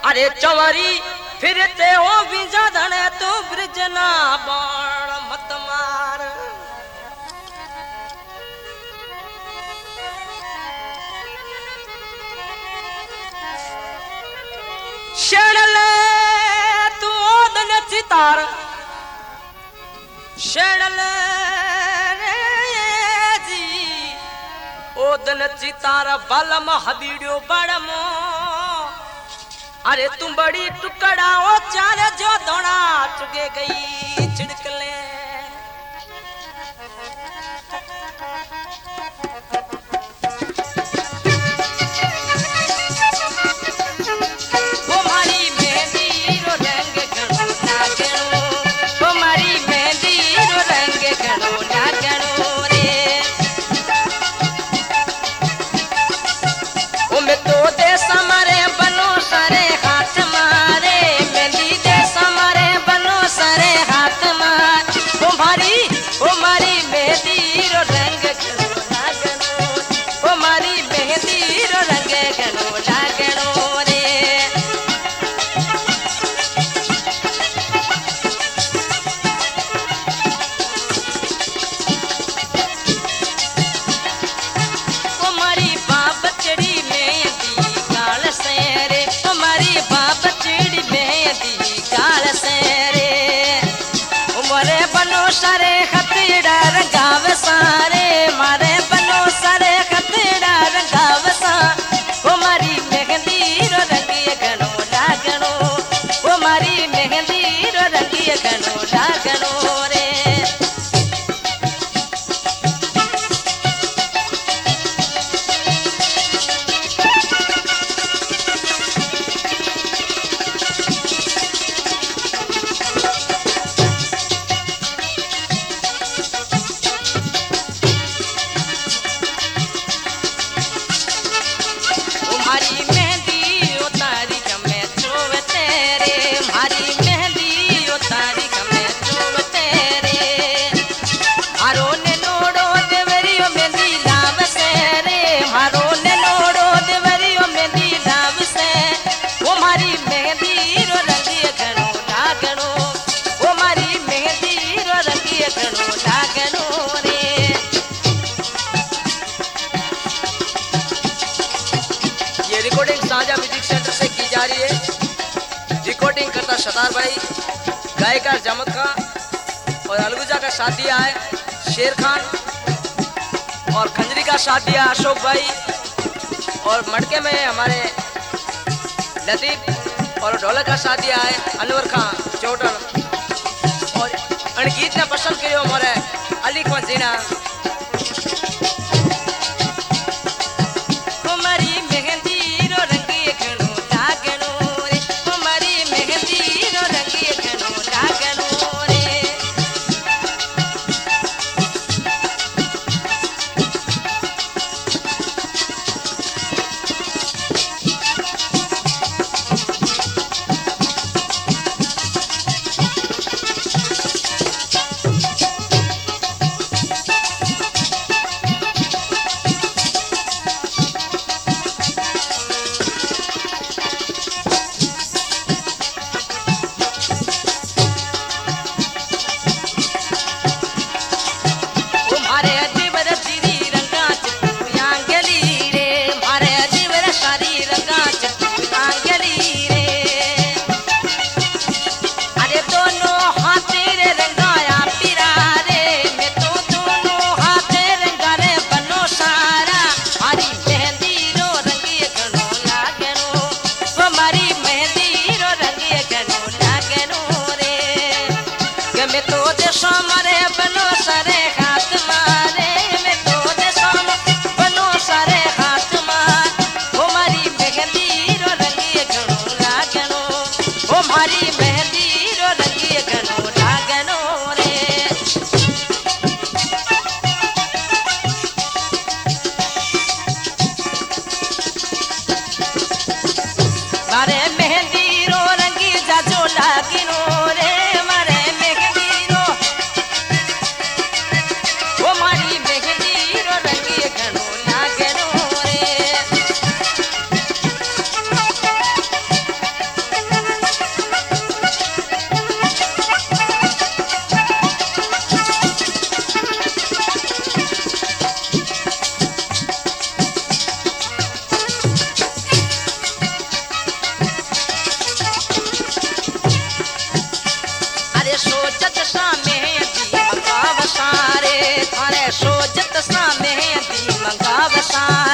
अरे चवरी फिरते हो बीजा धने तू ब्रिजना बाण मत मार। शेड़ले तू ओदन चितार शेड़ले जी ओदन चितार बलम हबीड़ो बड़मो। अरे तुम बड़ी टुकड़ा ओ चार जो दोड़ा चुके गई छिड़कले। सारे खतड़ा रंगाव सारे मारे बनो सारे खतड़ा रंगाव सा। वो मारी मेहंदी रो रंगी गनो लागनो वो मारी मेहंदी रो रंगी गनो लागनो रे। रिकॉर्डिंग करता शतार भाई, गायकार जमक का और अलगुजा का साथ दिया है शेर खान और खंजरी का साथ दिया अशोक भाई और मटके में हमारे लतीफ और ढोलक का साथ दिया है अनवर खान चौटन और अणगीत ने पसंद करियो हमारे अली खान जीना। सोजत सामे दी मंगाव सारे थाने सोजत सामे दी मंगाव सारे